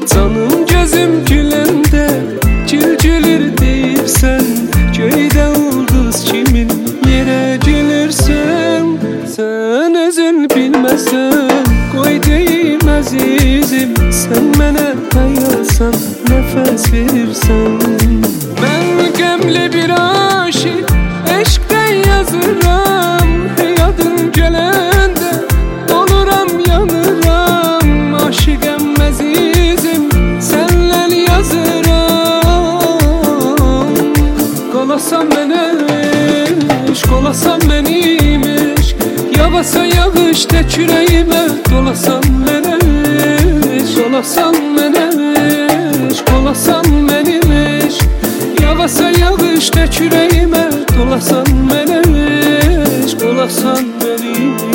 Canım gözüm güləndə gül-gülür deyirsən, göydə ulduz kimin yerə gülürsən. Sən özün bilməsən, qoy deyim əzizim, sən mənə hayasan, nəfəs verirsən. Mən qəmli bir aşiq, eşqdən yazıram, yadın gələndə oluram, yanıram. Aşiqəm əzizim, sənlə yazıram. Qolasan mənə eşq, qolasan mənim eşq, yağasa yağış tək ürəyimə, dolasan mənə eşq, qolasan mənə eşq, qolasan mənim eşq, yağasa yağış tək ürəyimə, dolasan mənə eşq, qolasan mənim eşq.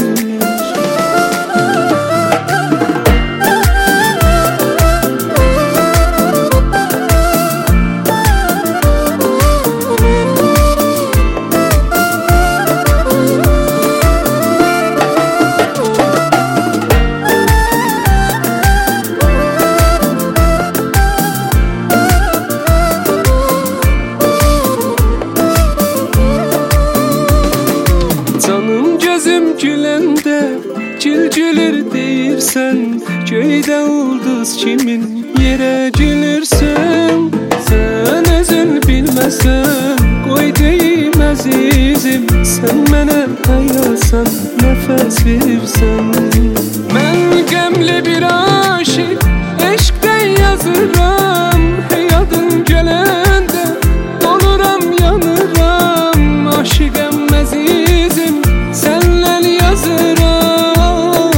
Canım gözüm güləndə gül-gülür deyirsən, göydə ulduz kimin yerə gülürsən. Sən özün bilməsən, qoy deyim əzizim, sən mənə hayasan, nəfəs verirsən. Mən qəmli bir aşiq, eşqdən yazıram, yadın gələndə oluram, yanıram. Aşiqəm əzizim, sənlə yazıram.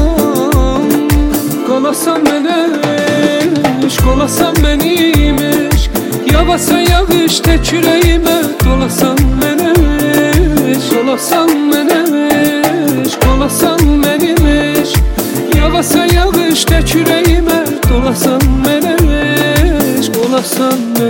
Qolasan mənə eşq, qolasan mənim eşq, yağasa yağış tək ürəyimə, dolasan mənə eşq, qolasan mənə eşq, qolasan mənim eşq, yağasa yağış tək ürəyimə, dolasan mənə eşq, qolasan mənə eşq.